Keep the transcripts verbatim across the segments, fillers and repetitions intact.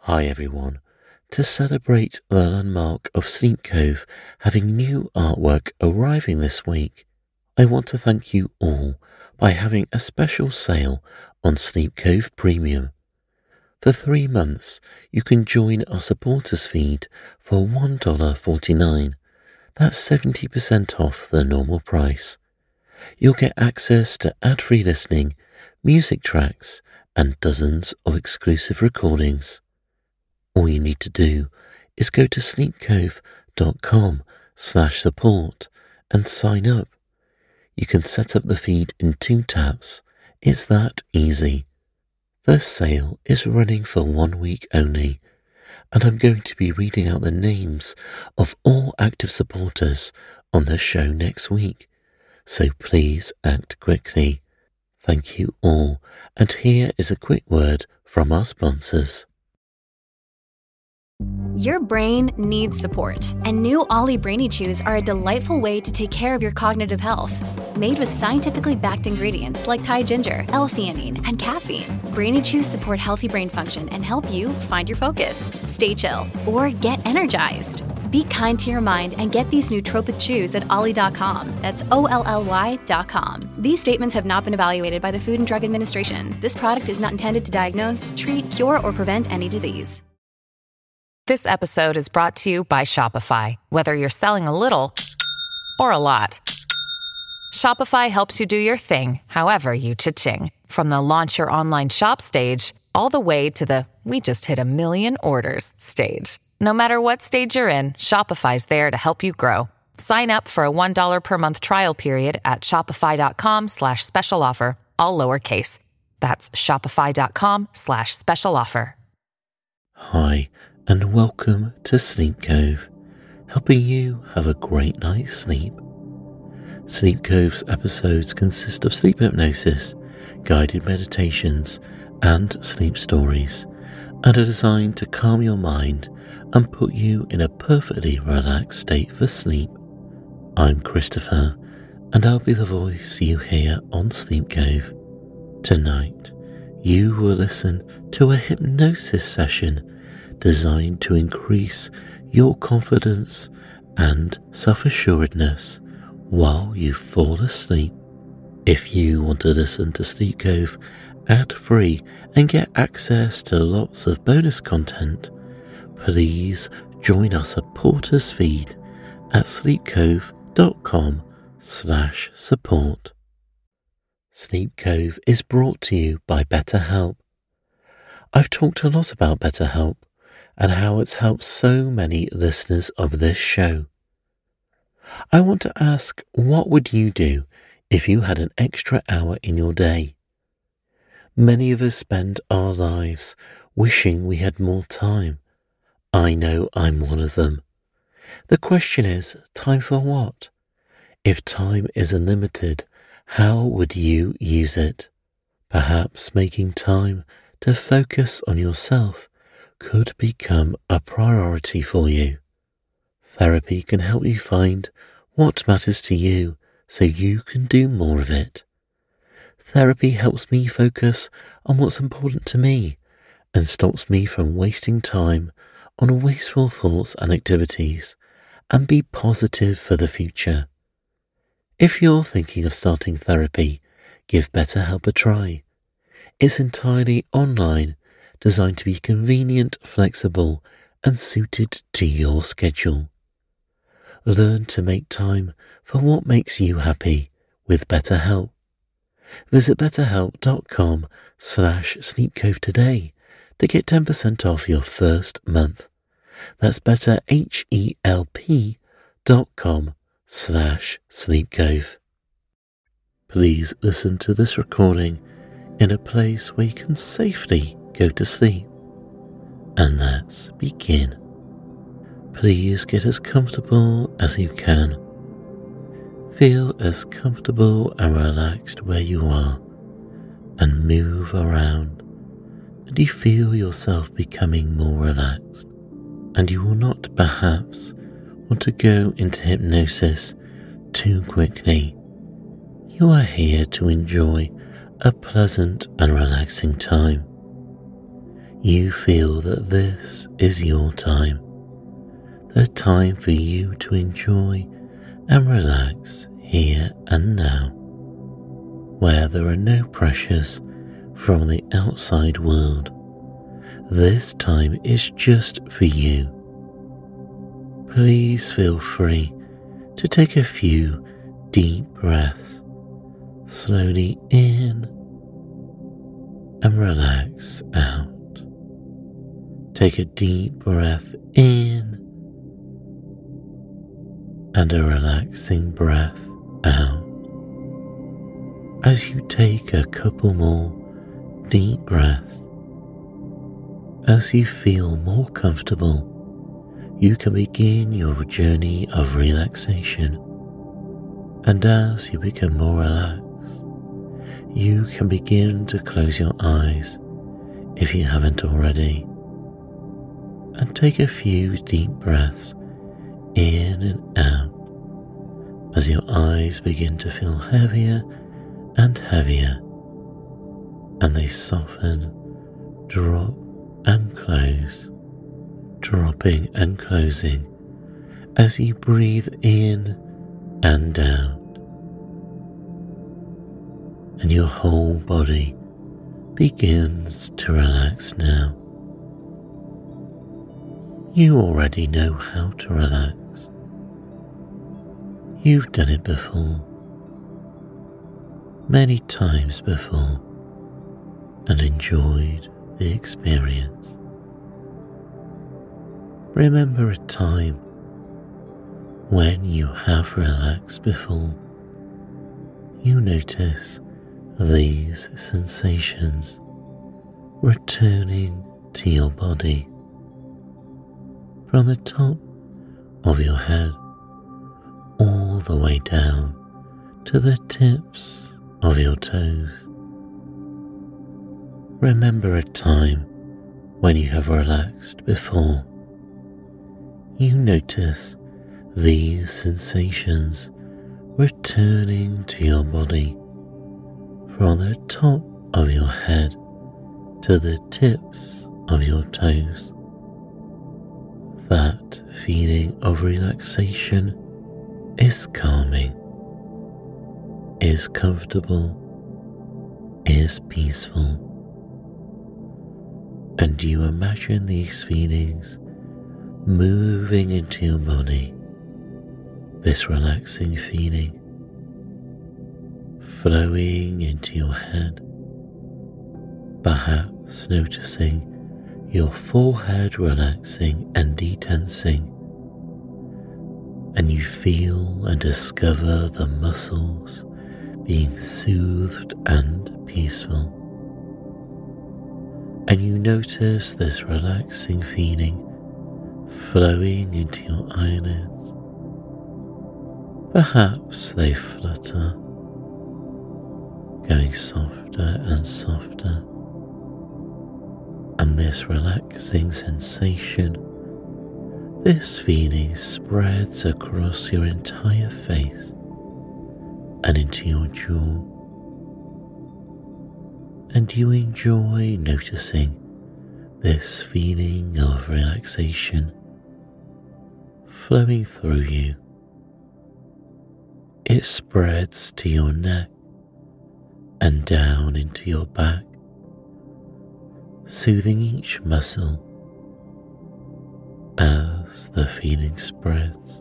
Hi everyone. To celebrate the landmark of Sleep Cove having new artwork arriving this week, I want to thank you all by having a special sale on Sleep Cove Premium. For three months, you can join our supporters feed for one dollar forty-nine. That's seventy percent off the normal price. You'll get access to ad-free listening, music tracks, and dozens of exclusive recordings. All you need to do is go to sleepcove.com slash support and sign up. You can set up the feed in two taps. It's that easy. The sale is running for one week only, and I'm going to be reading out the names of all active supporters on the show next week, so please act quickly. Thank you all, and here is a quick word from our sponsors. Your brain needs support, and new Ollie Brainy Chews are a delightful way to take care of your cognitive health. Made with scientifically backed ingredients like Thai ginger, L-theanine, and caffeine, Brainy Chews support healthy brain function and help you find your focus, stay chill, or get energized. Be kind to your mind and get these nootropic chews at ollie dot com. That's O L L Y dot com. These statements have not been evaluated by the Food and Drug Administration. This product is not intended to diagnose, treat, cure, or prevent any disease. This episode is brought to you by Shopify. Whether you're selling a little or a lot, Shopify helps you do your thing, however you cha-ching. From the launch your online shop stage, all the way to the we just hit a million orders stage. No matter what stage you're in, Shopify's there to help you grow. Sign up for a one dollar per month trial period at shopify.com slash special offer, all lowercase. That's shopify.com slash special offer. Hi, and welcome to Sleep Cove, helping you have a great night's sleep. Sleep Cove's episodes consist of sleep hypnosis, guided meditations, and sleep stories, and are designed to calm your mind and put you in a perfectly relaxed state for sleep. I'm Christopher, and I'll be the voice you hear on Sleep Cove. Tonight, you will listen to a hypnosis session designed to increase your confidence and self-assuredness while you fall asleep. If you want to listen to Sleep Cove ad-free and get access to lots of bonus content, please join our supporters feed at sleepcove.com slash support. Sleep Cove is brought to you by BetterHelp. I've talked a lot about BetterHelp and how it's helped so many listeners of this show. I want to ask, what would you do if you had an extra hour in your day? Many of us spend our lives wishing we had more time. I know I'm one of them. The question is, time for what? If time is unlimited, how would you use it? Perhaps making time to focus on yourself could become a priority for you. Therapy can help you find what matters to you so you can do more of it. Therapy helps me focus on what's important to me and stops me from wasting time on wasteful thoughts and activities, and be positive for the future. If you're thinking of starting therapy, give BetterHelp a try. It's entirely online, designed to be convenient, flexible, and suited to your schedule. Learn to make time for what makes you happy with BetterHelp. Visit betterhelp.com slash sleepcove today to get ten percent off your first month. That's betterhelp.com slash sleepcove. Please listen to this recording in a place where you can safely go to sleep. And let's begin. Please get as comfortable as you can. Feel as comfortable and relaxed where you are, and move around, and you feel yourself becoming more relaxed, and you will not perhaps want to go into hypnosis too quickly. You are here to enjoy a pleasant and relaxing time. you feel that this is your time, the time for you to enjoy and relax here and now, where there are no pressures from the outside world. This time is just for you. Please feel free to take a few deep breaths, slowly in and relax out. Take a deep breath in and a relaxing breath out. As you take a couple more deep breaths, as you feel more comfortable, you can begin your journey of relaxation. And as you become more relaxed, you can begin to close your eyes if you haven't already, and take a few deep breaths in and out as your eyes begin to feel heavier and heavier, and they soften, drop and close, dropping and closing as you breathe in and out, and your whole body begins to relax now. You already know how to relax. You've done it before, many times before, and enjoyed the experience. Remember a time when you have relaxed before. You notice these sensations returning to your body from the top of your head all the way down to the tips of your toes. Remember a time when you have relaxed before. You notice these sensations returning to your body from the top of your head to the tips of your toes. That feeling of relaxation is calming, is comfortable, is peaceful. And you imagine these feelings moving into your body, this relaxing feeling flowing into your head, perhaps noticing your forehead relaxing and detensing, and you feel and discover the muscles being soothed and peaceful. And you notice this relaxing feeling flowing into your eyelids. Perhaps they flutter, going softer and softer. And this relaxing sensation, this feeling spreads across your entire face and into your jaw. And you enjoy noticing this feeling of relaxation flowing through you. It spreads to your neck and down into your back, soothing each muscle as the feeling spreads.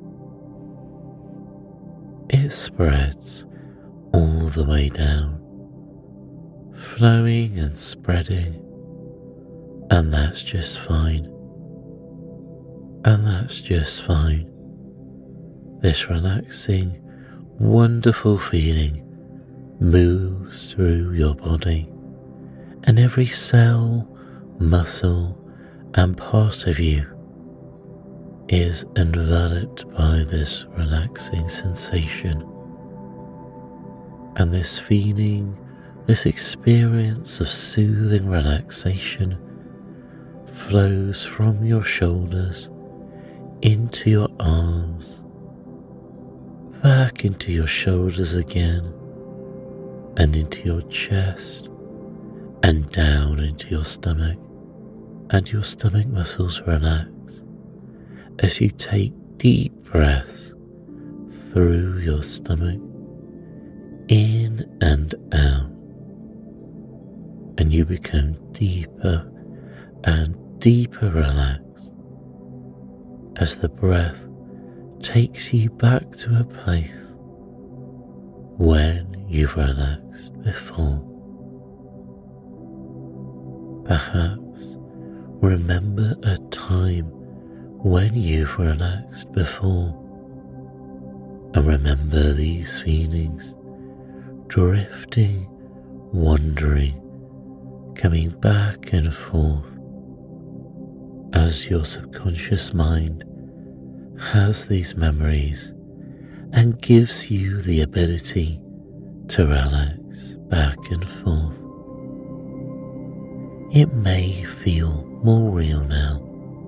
It spreads all the way down, flowing and spreading, and that's just fine. And that's just fine. This relaxing, wonderful feeling moves through your body, and every cell, muscle, and part of you is enveloped by this relaxing sensation. And this feeling, this experience of soothing relaxation flows from your shoulders into your arms, back into your shoulders again, and into your chest, and down into your stomach, and your stomach muscles relax as you take deep breaths through your stomach, in and out, and you become deeper and deeper relaxed as the breath takes you back to a place when you've relaxed before. Perhaps remember a time when you've relaxed before, and remember these feelings drifting, wandering, coming back and forth as your subconscious mind has these memories and gives you the ability to relax back and forth. It may feel more real now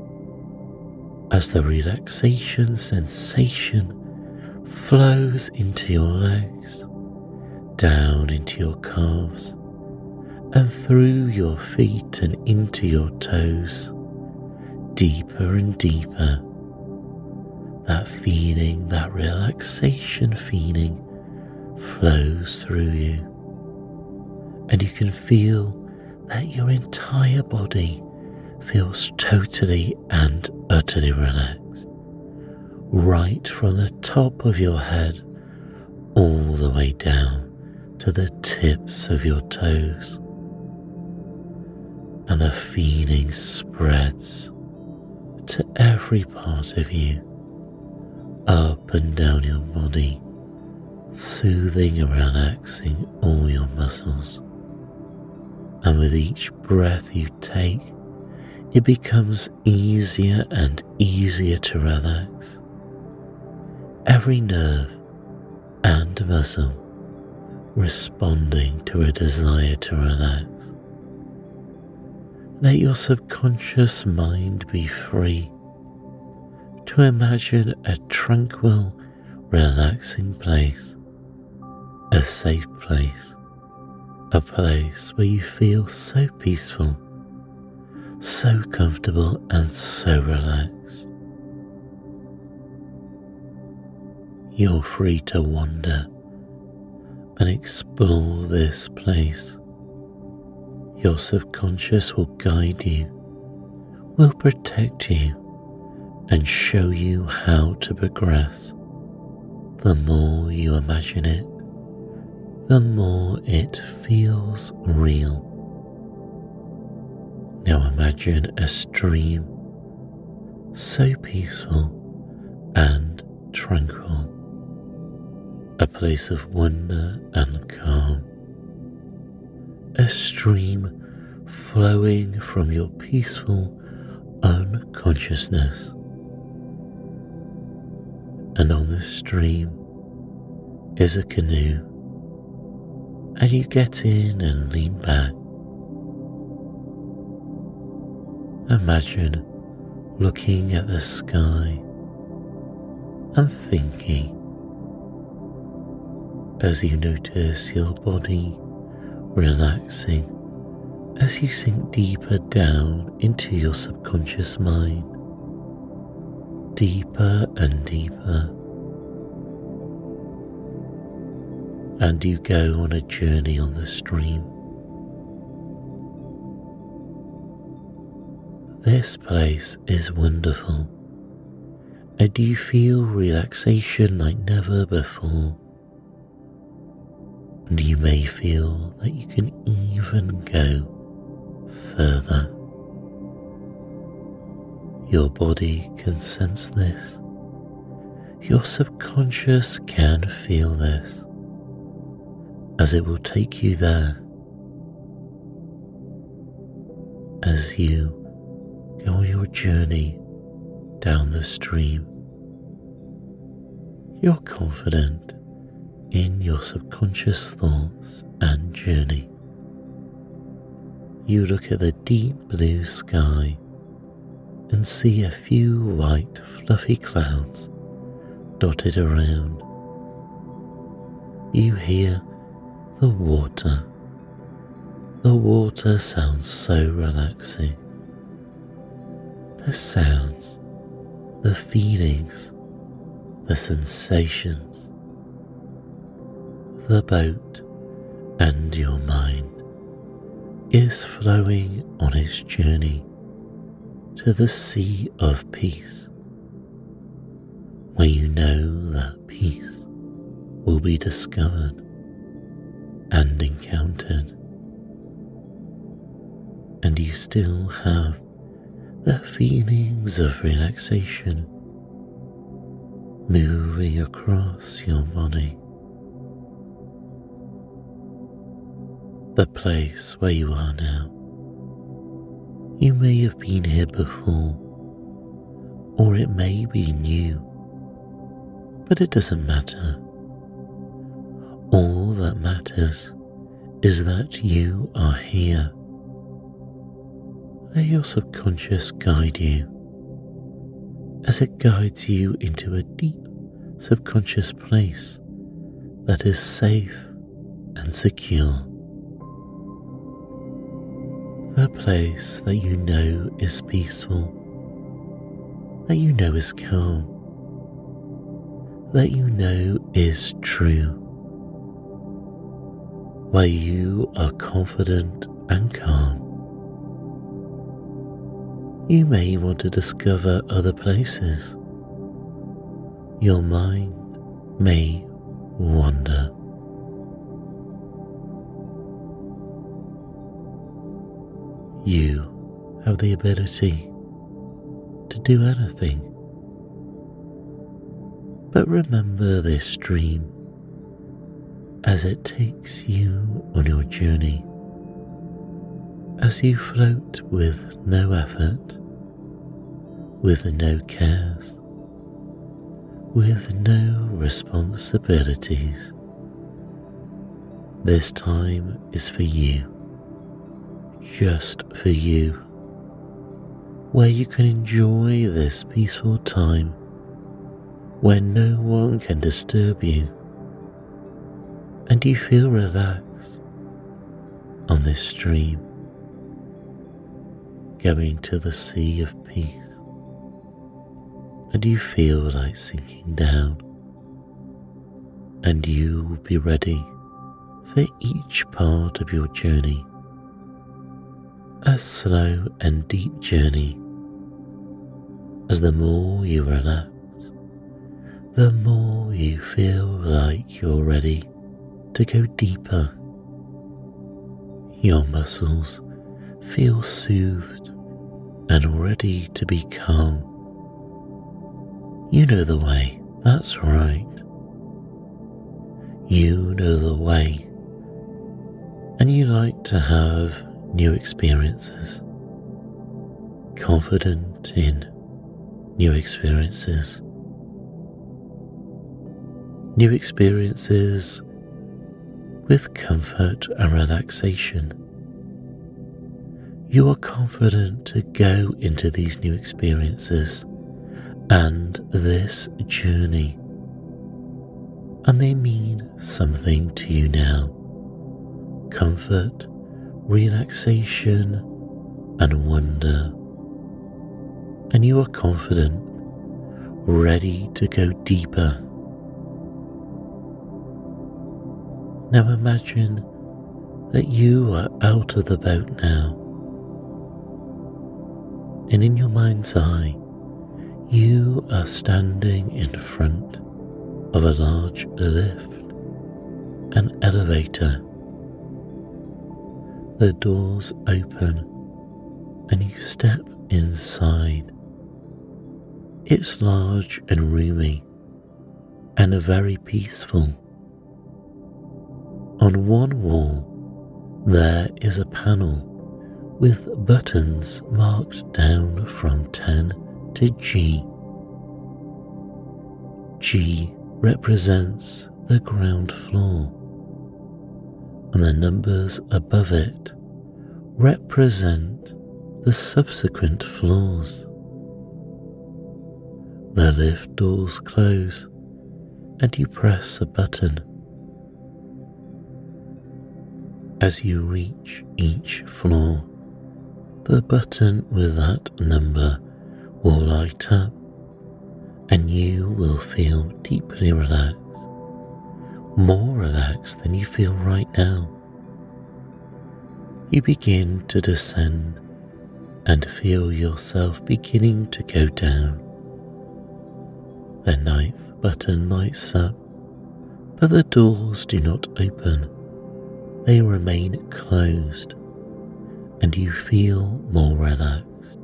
as the relaxation sensation flows into your legs, down into your calves, and through your feet and into your toes, deeper and deeper. That feeling, that relaxation feeling flows through you, and you can feel that your entire body feels totally and utterly relaxed, right from the top of your head all the way down to the tips of your toes. And the feeling spreads to every part of you, up and down your body, soothing and relaxing all your muscles. And with each breath you take, it becomes easier and easier to relax. Every nerve and muscle responding to a desire to relax. Let your subconscious mind be free to imagine a tranquil, relaxing place, a safe place, a place where you feel so peaceful, so comfortable and so relaxed. You're free to wander and explore this place. Your subconscious will guide you, will protect you, and show you how to progress. The more you imagine it, the more it feels real. Now imagine a stream so peaceful and tranquil, a place of wonder and calm, a stream flowing from your peaceful unconsciousness. And on the stream is a canoe, and you get in and lean back. Imagine looking at the sky and thinking as you notice your body relaxing as you sink deeper down into your subconscious mind, deeper and deeper, and you go on a journey on the stream. This place is wonderful, and you feel relaxation like never before. And you may feel that you can even go further. Your body can sense this. Your subconscious can feel this, as it will take you there. As you go on your journey down the stream, you're confident in your subconscious thoughts and journey. You look at the deep blue sky and see a few white fluffy clouds dotted around. You hear the water. The water sounds so relaxing, the sounds, the feelings, the sensations, the boat and your mind is flowing on its journey to the sea of peace, where you know that peace will be discovered and encountered, and you still have the feelings of relaxation moving across your body. The place where you are now, you may have been here before, or it may be new, but it doesn't matter. All that matters is that you are here. Let your subconscious guide you as it guides you into a deep subconscious place that is safe and secure. The place that you know is peaceful, that you know is calm, that you know is true, where you are confident and calm. You may want to discover other places. Your mind may wander. You have the ability to do anything. But remember this dream as it takes you on your journey, as you float with no effort, with no cares, with no responsibilities. This time is for you, just for you, where you can enjoy this peaceful time where no one can disturb you, and you feel relaxed on this stream, going to the sea of peace, and you feel like sinking down, and you will be ready for each part of your journey, a slow and deep journey. As the more you relax, the more you feel like you're ready to go deeper. Your muscles feel soothed and ready to be calm. You know the way, that's right. You know the way, and you like to have new experiences, confident in new experiences. New experiences with comfort and relaxation. You are confident to go into these new experiences and this journey, and they mean something to you now. Comfort, relaxation, and wonder. And you are confident, ready to go deeper. Now imagine that you are out of the boat now, and in your mind's eye, you are standing in front of a large lift, an elevator. The doors open and you step inside. It's large and roomy and very peaceful. On one wall, there is a panel with buttons marked down from ten to G. G represents the ground floor, and the numbers above it represent the subsequent floors. The lift doors close, and you press a button. As you reach each floor, the button with that number light up and you will feel deeply relaxed, more relaxed than you feel right now. You begin to descend and feel yourself beginning to go down. The ninth button lights up, but the doors do not open. They remain closed, and you feel more relaxed.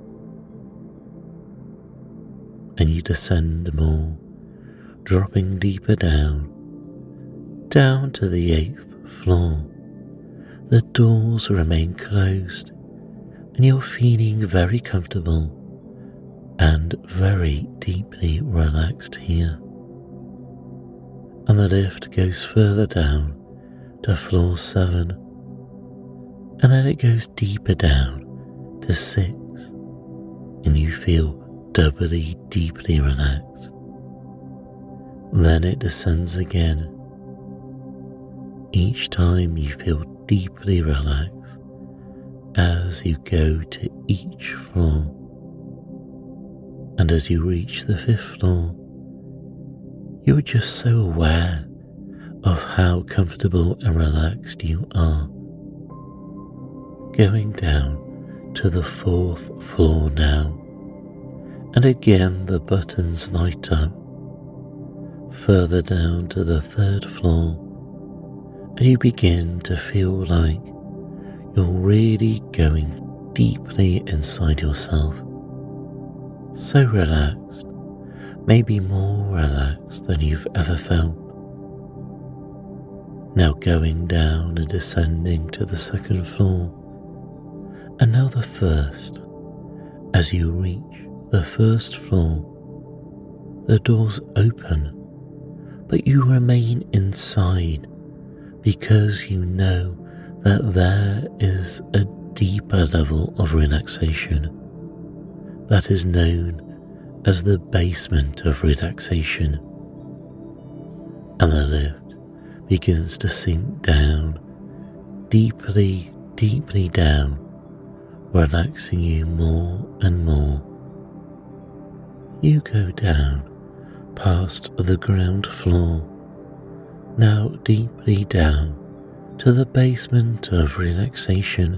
And you descend more, dropping deeper down, down to the eighth floor. The doors remain closed, and you're feeling very comfortable and very deeply relaxed here. And the lift goes further down to floor seven, and then it goes deeper down to six, and you feel doubly deeply relaxed. Then it descends again. Each time you feel deeply relaxed as you go to each floor. And as you reach the fifth floor, you are just so aware of how comfortable and relaxed you are. Going down to the fourth floor now, and again the buttons light up. Further down to the third floor, and you begin to feel like you're really going deeply inside yourself. So relaxed, maybe more relaxed than you've ever felt. Now going down and descending to the second floor, and now the first. As you reach the first floor, the doors open, but you remain inside because you know that there is a deeper level of relaxation that is known as the basement of relaxation. And the lift begins to sink down, deeply, deeply down, relaxing you more and more. You go down past the ground floor, now deeply down to the basement of relaxation.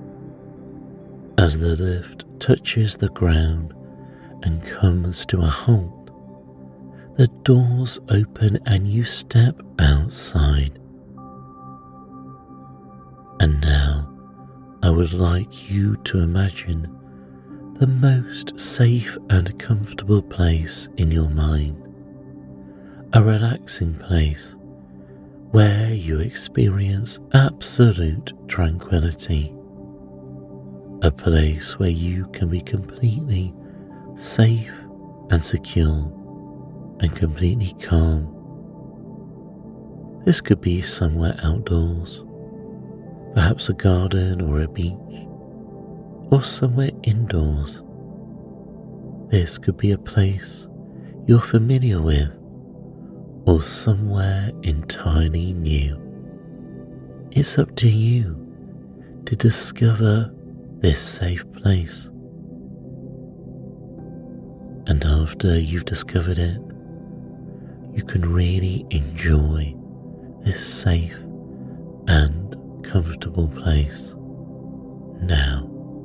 As the lift touches the ground and comes to a halt, the doors open and you step outside. And now I would like you to imagine the most safe and comfortable place in your mind, a relaxing place where you experience absolute tranquility, a place where you can be completely safe and secure and completely calm. This could be somewhere outdoors, perhaps a garden or a beach, or somewhere indoors. This could be a place you're familiar with, or somewhere entirely new. It's up to you to discover this safe place. And after you've discovered it, you can really enjoy this safe and comfortable place now.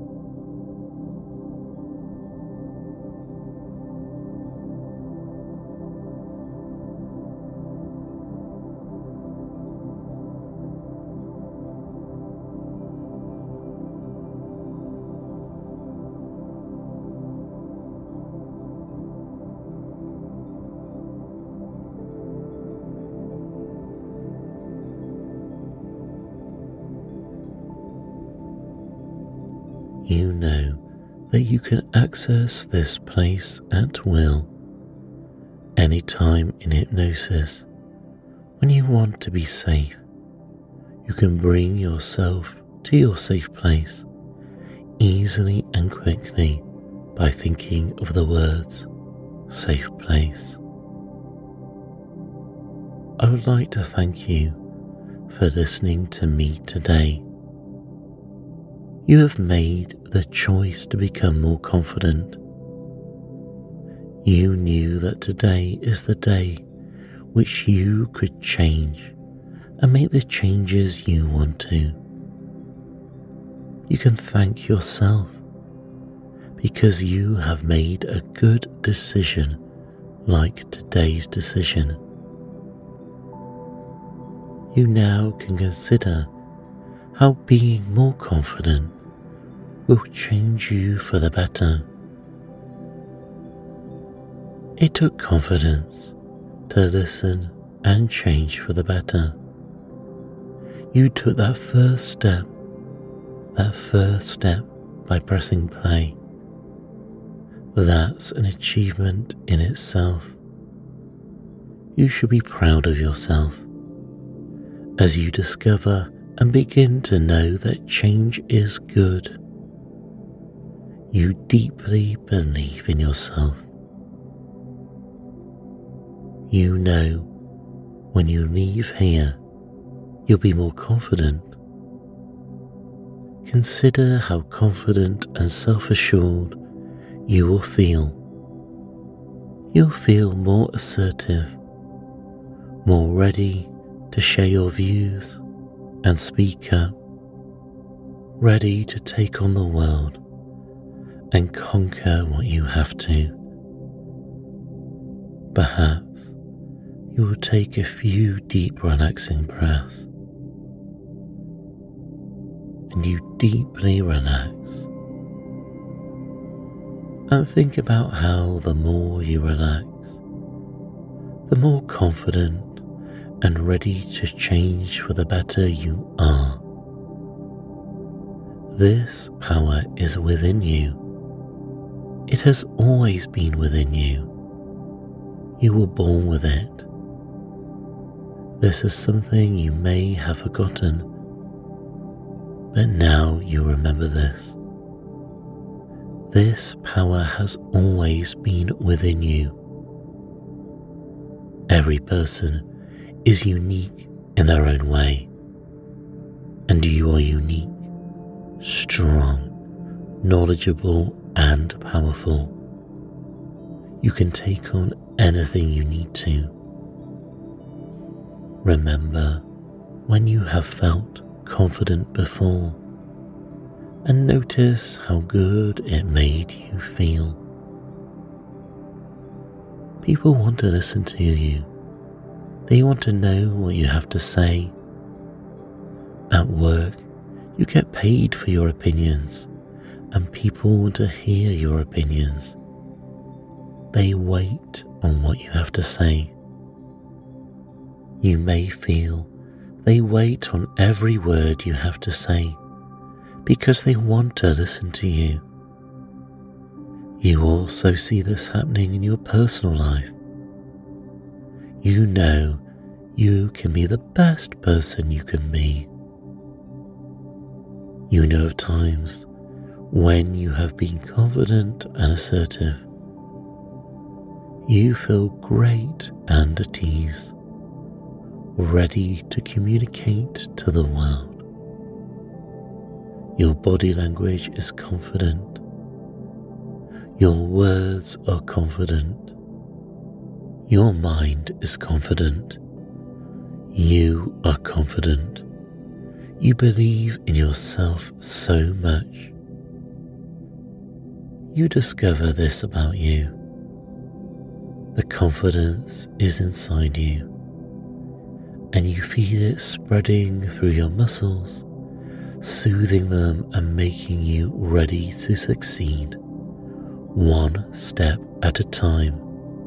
You know that you can access this place at will, anytime in hypnosis. When you want to be safe, you can bring yourself to your safe place easily and quickly by thinking of the words safe place. I would like to thank you for listening to me today. You have made the choice to become more confident, You knew that today is the day which you could change and make the changes you want to. You can thank yourself because you have made a good decision like today's decision. You now can consider how being more confident will change you for the better. It took confidence to listen and change for the better. You took that first step, that first step by pressing play. That's an achievement in itself. You should be proud of yourself as you discover and begin to know that change is good. You deeply believe in yourself. You know when you leave here, you'll be more confident. Consider how confident and self-assured you will feel. You'll feel more assertive, more ready to share your views and speak up, ready to take on the world and conquer what you have to. Perhaps you will take a few deep relaxing breaths, and you deeply relax. And think about how the more you relax, the more confident and ready to change for the better you are. This power is within you. It has always been within you. You were born with it. This is something you may have forgotten, but now you remember this. This power has always been within you. Every person is unique in their own way, and you are unique, strong, knowledgeable, and powerful. You can take on anything you need to. Remember when you have felt confident before, and notice how good it made you feel. People want to listen to you. They want to know what you have to say. At work, you get paid for your opinions, and people want to hear your opinions. They wait on what you have to say. You may feel they wait on every word you have to say because they want to listen to you. You also see this happening in your personal life. You know you can be the best person you can be. You know of times when you have been confident and assertive. You feel great and at ease, ready to communicate to the world. Your body language is confident. Your words are confident. Your mind is confident. You are confident. You believe in yourself so much. You discover this about you. The confidence is inside you, and you feel it spreading through your muscles, soothing them and making you ready to succeed, one step at a time.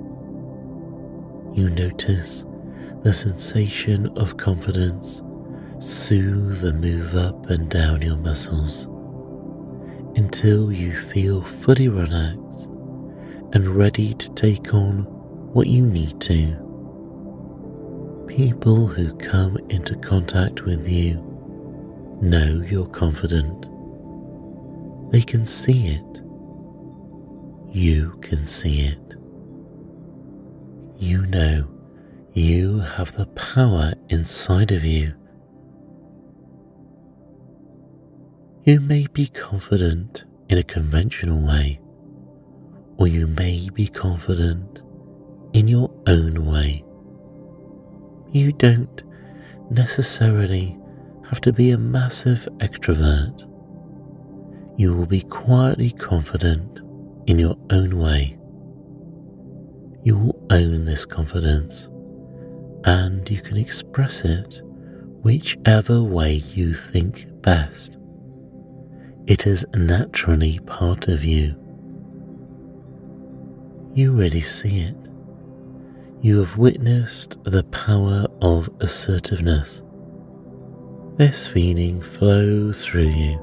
You notice the sensation of confidence soothe and move up and down your muscles until you feel fully relaxed and ready to take on what you need to. People who come into contact with you know you're confident. They can see it. You can see it. You know you have the power inside of you. You may be confident in a conventional way, or you may be confident in your own way. You don't necessarily have to be a massive extrovert. You will be quietly confident in your own way. You will own this confidence, and you can express it whichever way you think best. It is naturally part of you. You really see it. You have witnessed the power of assertiveness. This feeling flows through you.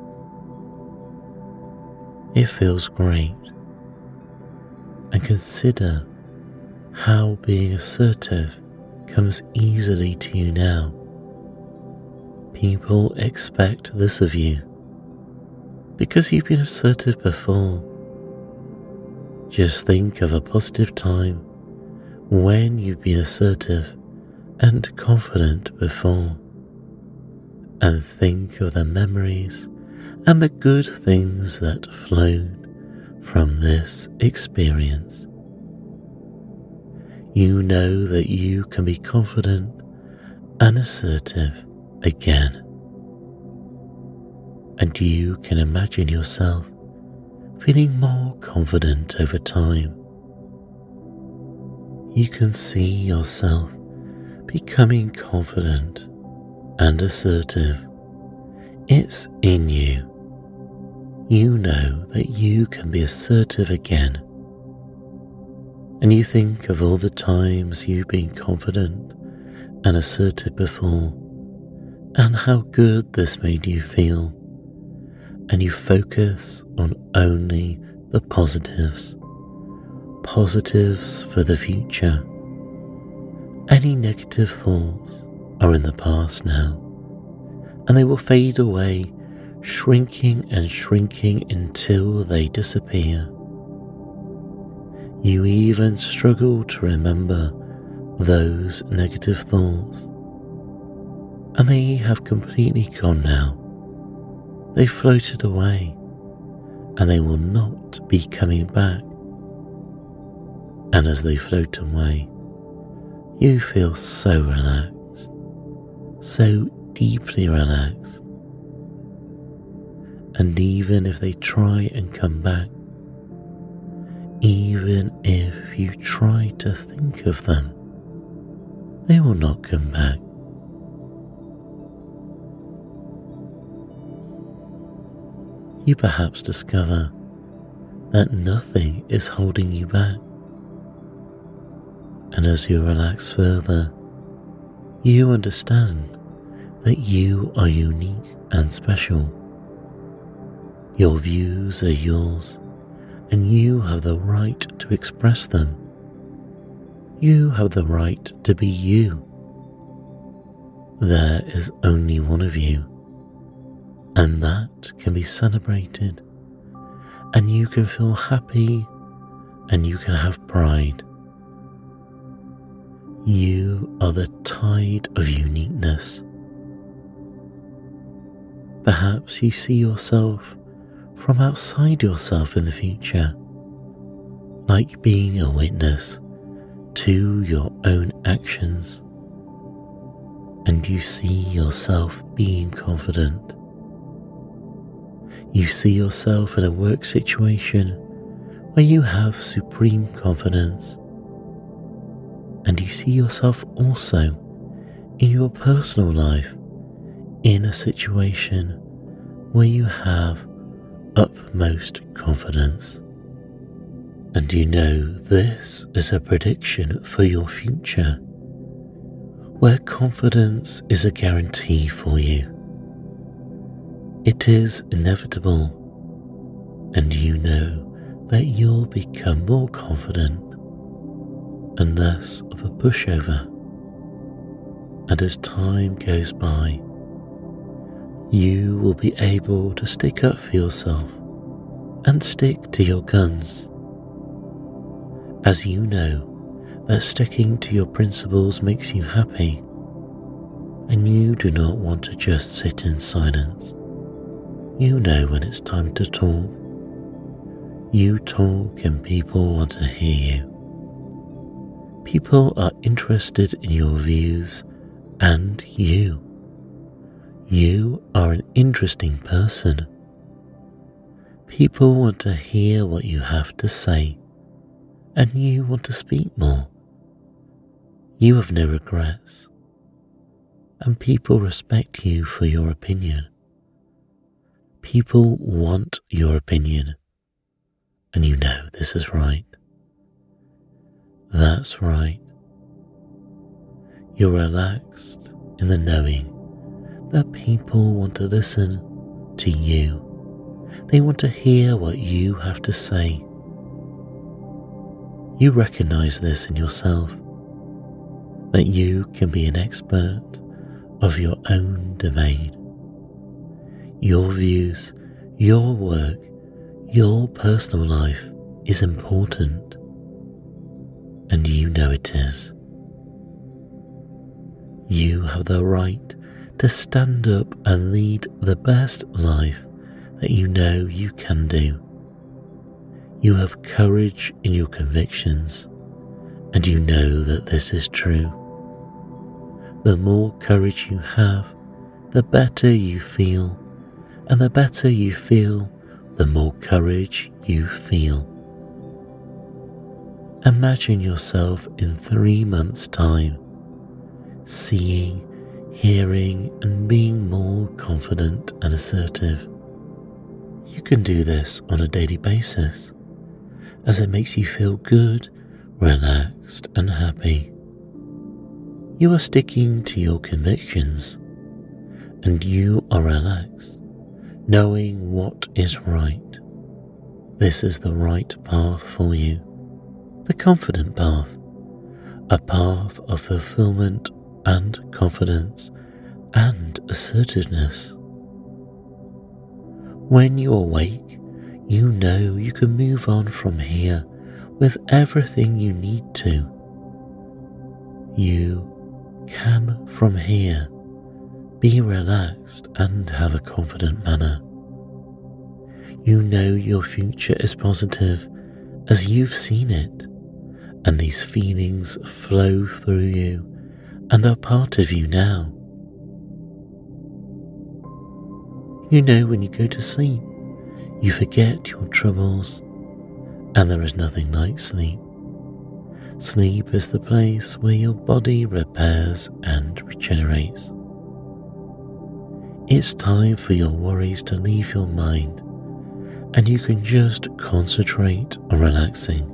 It feels great. And consider how being assertive comes easily to you now. People expect this of you because you've been assertive before. Just think of a positive time when you've been assertive and confident before, and think of the memories and the good things that flowed from this experience. You know that you can be confident and assertive again, and you can imagine yourself feeling more confident over time. You can see yourself becoming confident and assertive. It's in you. You know that you can be assertive again. And you think of all the times you've been confident and assertive before, and how good this made you feel. And you focus on only the positives. Positives for the future. Any negative thoughts are in the past now, and they will fade away, shrinking and shrinking until they disappear. You even struggle to remember those negative thoughts, and they have completely gone now. They floated away, and they will not be coming back. And as they float away, you feel so relaxed, so deeply relaxed. And even if they try and come back, even if you try to think of them, they will not come back. You perhaps discover that nothing is holding you back. And as you relax further, you understand that you are unique and special. Your views are yours, and you have the right to express them. You have the right to be you. There is only one of you, and that can be celebrated, and you can feel happy, and you can have pride. You are the tide of uniqueness. Perhaps you see yourself from outside yourself in the future, like being a witness to your own actions, and you see yourself being confident. You see yourself in a work situation where you have supreme confidence, and you see yourself also in your personal life in a situation where you have utmost confidence. And you know this is a prediction for your future, where confidence is a guarantee for you. It is inevitable, and you know that you'll become more confident and less of a pushover. And as time goes by, you will be able to stick up for yourself and stick to your guns, as you know that sticking to your principles makes you happy, and you do not want to just sit in silence. You know when it's time to talk. You talk and people want to hear you. People are interested in your views and you. You are an interesting person. People want to hear what you have to say, and you want to speak more. You have no regrets, and people respect you for your opinion. People want your opinion, and you know this is right. That's right. You're relaxed in the knowing that people want to listen to you. They want to hear what you have to say. You recognize this in yourself, that you can be an expert of your own domain. Your views, your work, your personal life is important, and you know it is. You have the right to stand up and lead the best life that you know you can do. You have courage in your convictions, and you know that this is true. The more courage you have, the better you feel, and the better you feel, the more courage you feel. Imagine yourself in three months' time, seeing, hearing, and being more confident and assertive. You can do this on a daily basis, as it makes you feel good, relaxed, and happy. You are sticking to your convictions, and you are relaxed, knowing what is right. This is the right path for you, the confident path, a path of fulfillment and confidence and assertiveness. When you awake, you know you can move on from here with everything you need to. You can, from here, be relaxed and have a confident manner. You know your future is positive as you've seen it, and these feelings flow through you and are part of you now. You know when you go to sleep, you forget your troubles, and there is nothing like sleep. Sleep is the place where your body repairs and regenerates. It's time for your worries to leave your mind, and you can just concentrate on relaxing.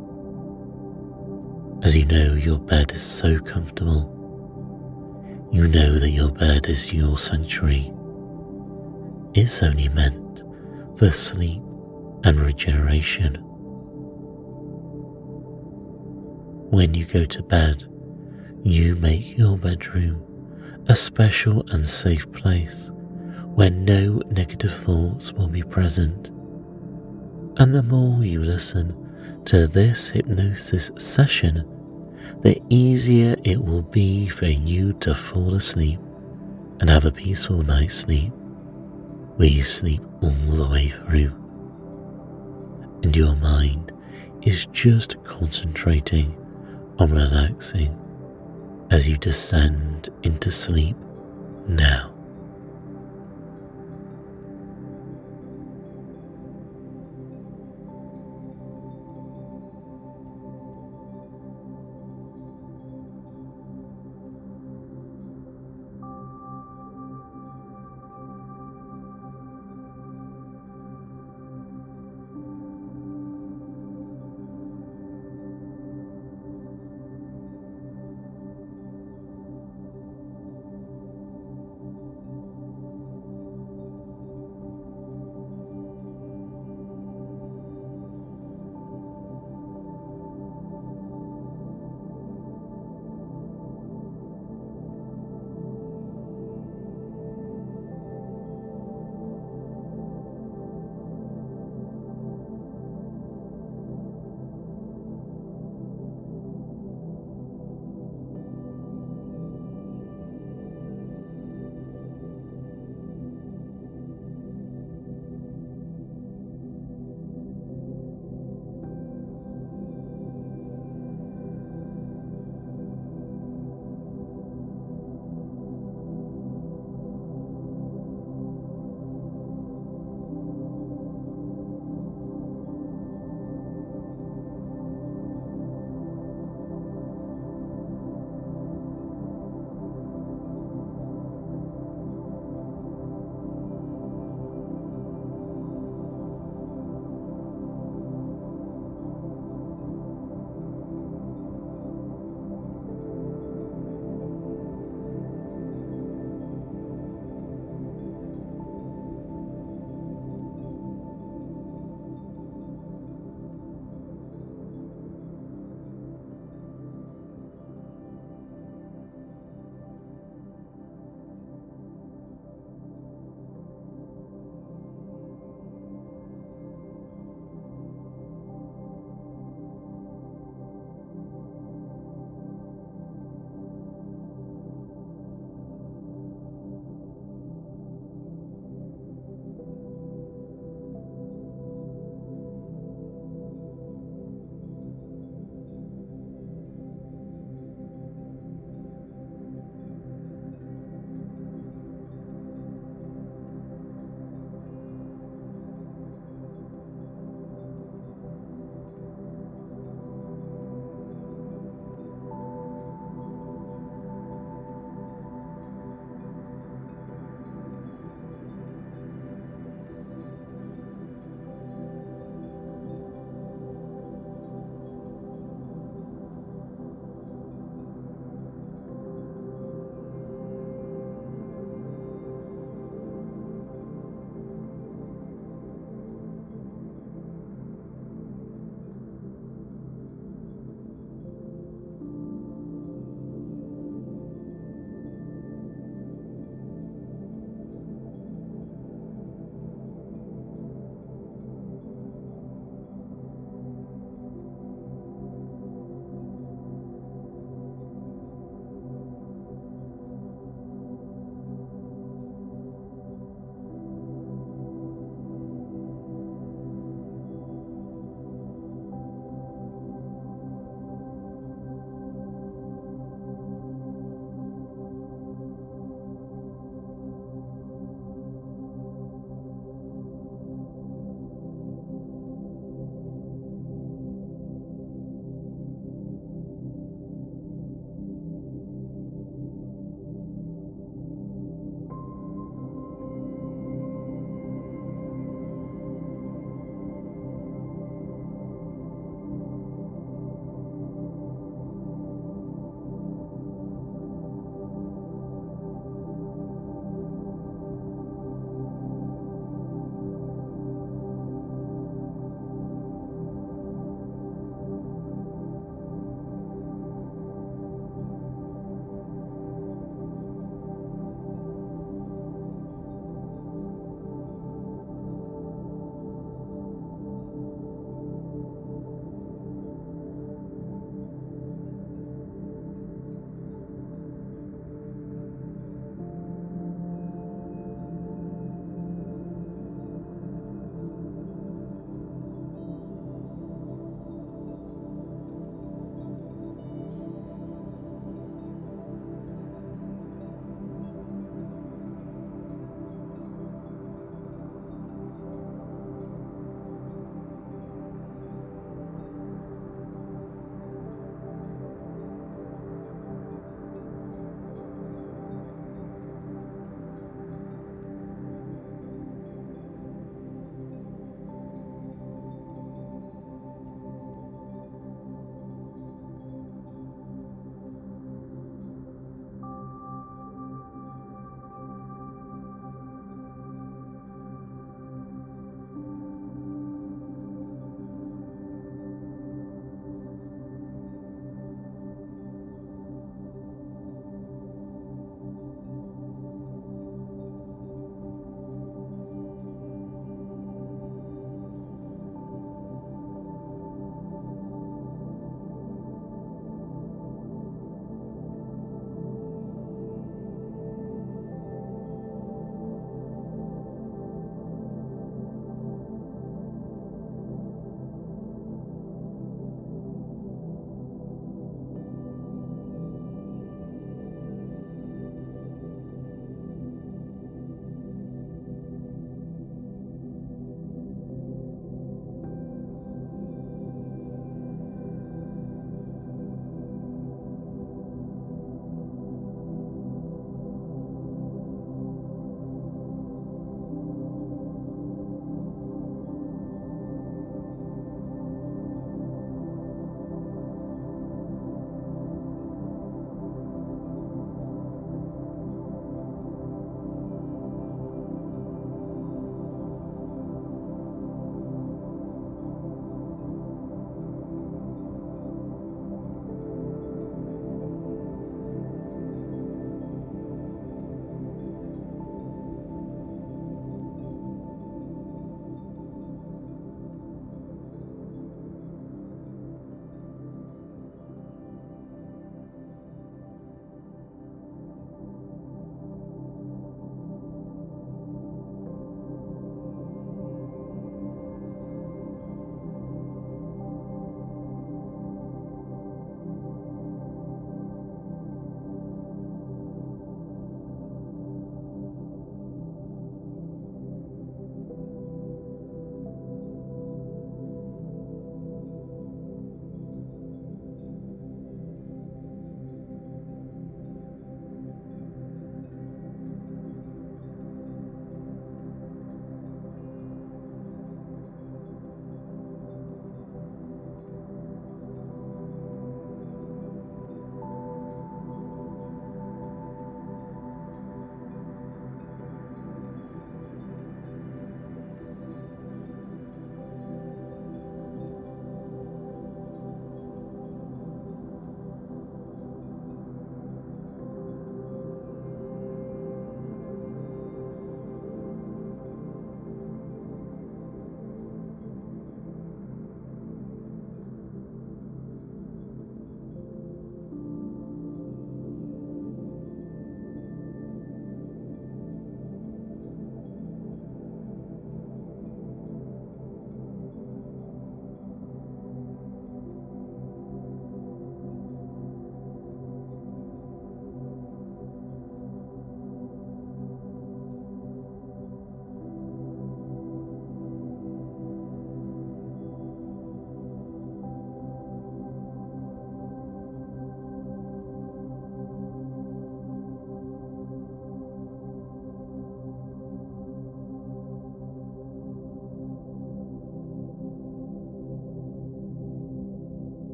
As you know, your bed is so comfortable. You know that your bed is your sanctuary. It's only meant for sleep and regeneration. When you go to bed, you make your bedroom a special and safe place where no negative thoughts will be present. And the more you listen to this hypnosis session, the easier it will be for you to fall asleep and have a peaceful night's sleep, where you sleep all the way through, and your mind is just concentrating on relaxing as you descend into sleep now.